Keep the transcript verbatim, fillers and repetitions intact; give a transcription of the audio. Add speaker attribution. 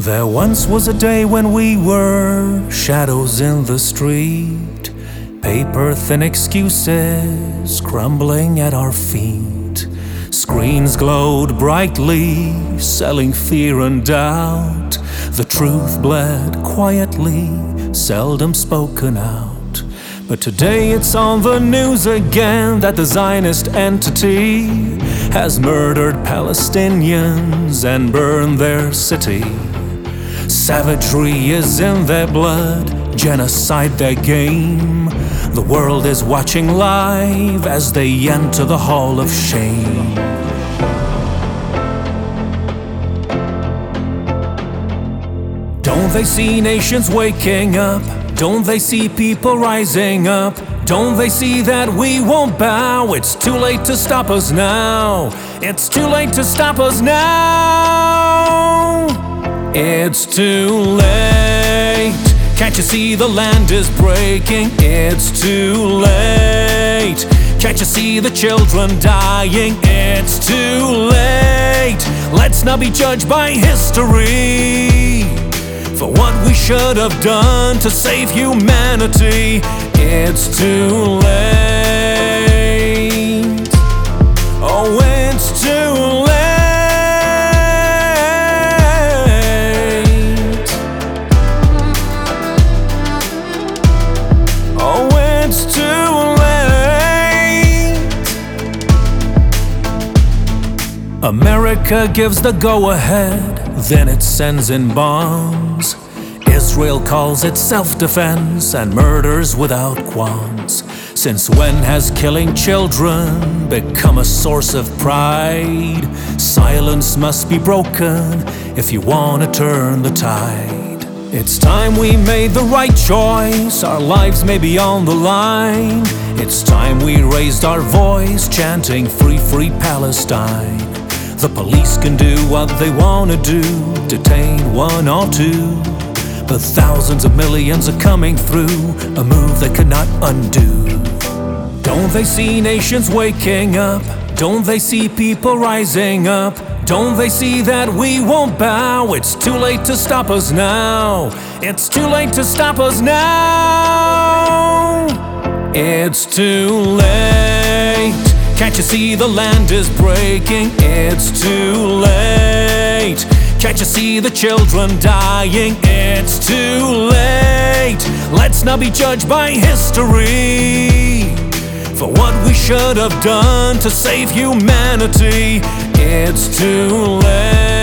Speaker 1: There once was a day when we were shadows in the street, paper-thin excuses crumbling at our feet. Screens glowed brightly, selling fear and doubt. The truth bled quietly, seldom spoken out. But today it's on the news again that the Zionist entity has murdered Palestinians and burned their city. Savagery is in their blood, genocide their game. The world is watching live as they enter the hall of shame. Don't they see nations waking up? Don't they see people rising up? Don't they see that we won't bow? It's too late to stop us now. It's too late to stop us now. It's too late. Can't you see the land is breaking? It's too late. Can't you see the children dying? It's too late. Let's not be judged by history for what we should have done to save humanity. It's too late. Oh, it's too late. Oh, it's too late. America gives the go-ahead, then it sends in bombs. Israel calls it self-defense and murders without qualms. Since when has killing children become a source of pride? Silence must be broken if you want to turn the tide. It's time we made the right choice, our lives may be on the line. It's time we raised our voice, chanting free, free Palestine. The police can do what they want to do, detain one or two, but thousands of millions are coming through, a move they could not undo. Don't they see nations waking up? Don't they see people rising up? Don't they see that we won't bow? It's too late to stop us now. It's too late to stop us now. It's too late. Can't you see the land is breaking? It's too late. Can't you see the children dying? It's too late. Let's not be judged by history for what we should have done to save humanity. It's too late.